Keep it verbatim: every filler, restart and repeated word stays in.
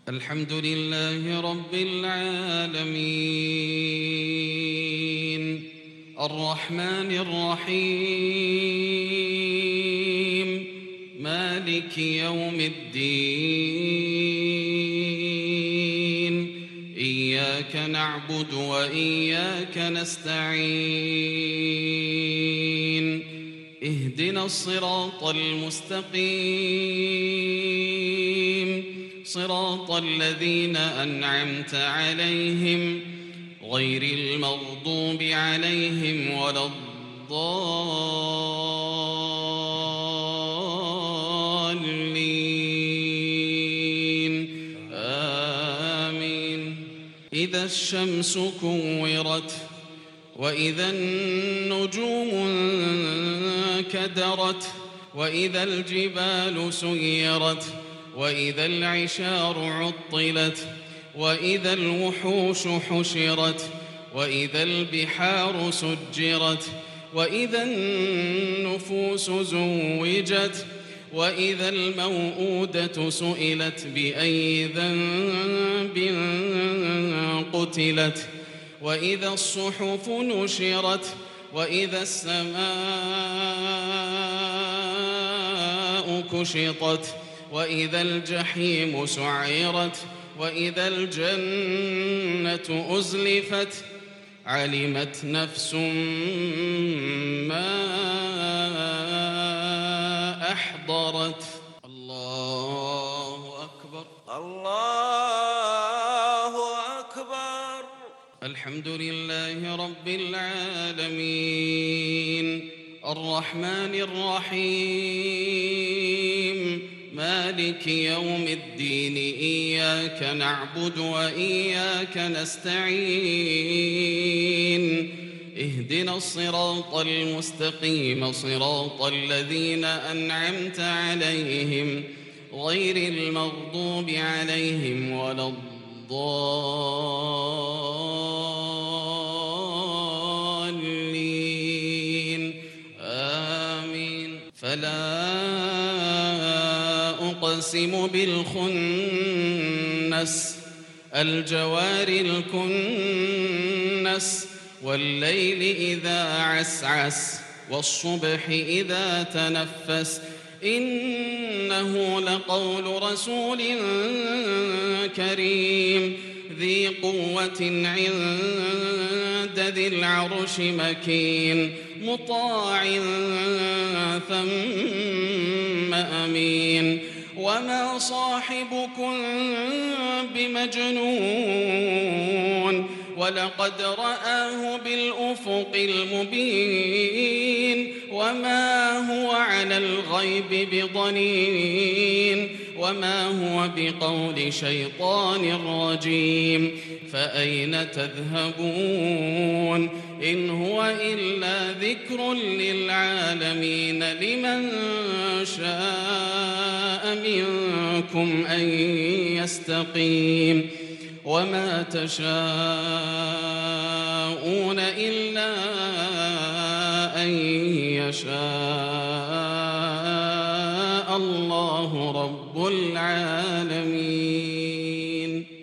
الحمد لله رب العالمين الرحمن الرحيم مالك يوم الدين إياك نعبد وإياك نستعين اهدنا الصراط المستقيم صراط الذين أنعمت عليهم غير المغضوب عليهم ولا الضالين آمين. إذا الشمس كورت وإذا النجوم انكدرت وإذا الجبال سيرت وإذا العشار عطلت وإذا الوحوش حشرت وإذا البحار سجرت وإذا النفوس زوجت وإذا الموءودة سئلت بأي ذنب قتلت وإذا الصحف نشرت وإذا السماء كشطت وإذا الجحيم سعرت وإذا الجنة أزلفت علمت نفس ما أحضرت. الله أكبر الله أكبر. الحمد لله رب العالمين الرحمن الرحيم مالك يوم الدين إياك نعبد وإياك نستعين اهدنا الصراط المستقيم صراط الذين أنعمت عليهم غير المغضوب عليهم ولا الضالين آمين. فلا أقسم بالخنس الجوار الكنس والليل إذا عسعس والصبح إذا تنفس إنه لقول رسول كريم ذي قوة عند ذي العرش مكين مطاع ثم أمين. وما صاحبكم بمجنون ولقد رآه بالأفق المبين وما هو على الغيب بضنين وما هو بقول شيطان رجيم. فأين تذهبون إن هو إلا ذكر للعالمين لمن شاء منكم أن يستقيم وما تشاءون إلا أن يشاء الله رب العالمين.